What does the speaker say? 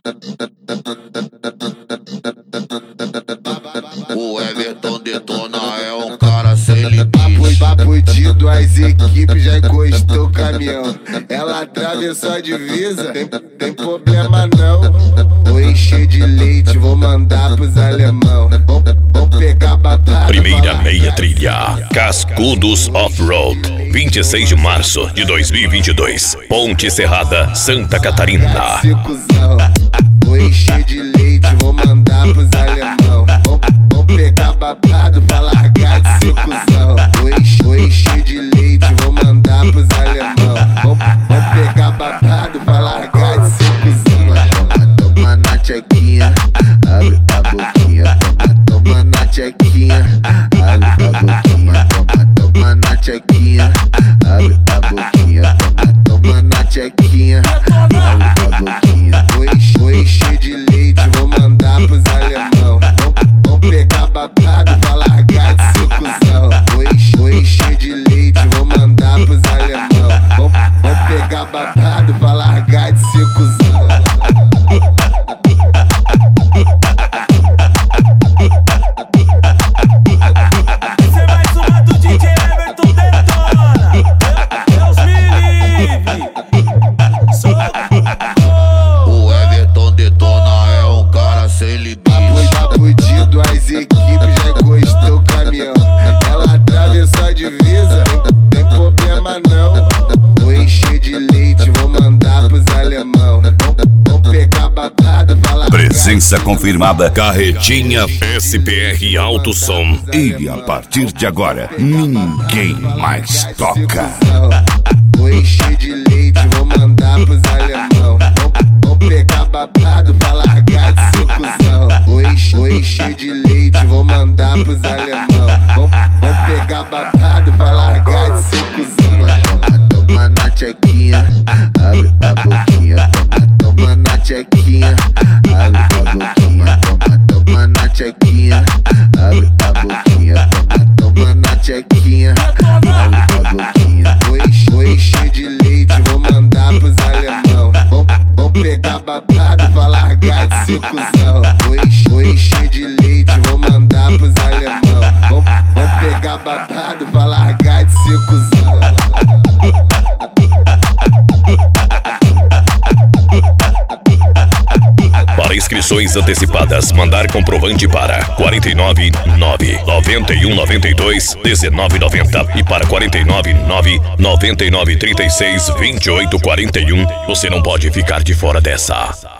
O Everton Detona é um cara sem limite. Papo de duas equipes, já encostou o caminhão. Ela atravessou a divisa, tem problema não. Vou encher de leite, vou mandar pros alemão. Vou pegar batata. Primeira meia trilha, Cascudos Off-Road, 26 de março de 2022, Ponte Serrada, Santa Catarina. Vou encher de leite, vou mandar pros alemão. Vou pegar babado pra largar de ser cuzão. Vou encher de leite, vou mandar pros alemão. Vou pegar babado pra largar de ser cuzão. Toma na tchequinha, abre a boquinha. Toma na tchequinha, abre a boquinha. Toma na tchequinha, abre a boquinha. Toma na tchequinha, abre a boquinha. Vou encher de leite, vou mandar pros alemão. Vou pegar babado pra largar de ser cuzão. Vou encher de leite, vou mandar pros alemão. Vou pegar babado pra largar de ser cuzão. Essa é mais uma do DJ Everton Detona. Deus me livre. O Everton Detona é um cara sem limite. Papo de duas equipes, já encostou o caminhão. Ela atravessou a divisa, tem problema não. Vou encher de leite, vou mandar pros alemão. Vou pegar babado pra largar. Presença confirmada, Carretinha SPR Alto Som. E a partir de agora, ninguém mais toca. Vou encher de leite, vou mandar pros alemão. Vou pegar babado pra largar de ser cuzão. Vou encher de leite, vou mandar pros alemão. Vou pegar babado pra largar de ser cuzão. Toma na tchequinha, abre a boquinha. Toma na tchequinha, abre a boquinha. Toma na tchequinha, abre a boquinha. Toma na tchequinha, abre a boquinha. Vou encher de leite, vou mandar pros alemão. Vou pegar babado pra largar de ser cuzão. Vou encher de leite, vou mandar pros alemão. Vou pegar babado pra largar de ser cuzão. Para inscrições antecipadas, mandar comprovante para 49 9 91 92 19 90 e para 49 9 99 36 28 41. Você não pode ficar de fora dessa.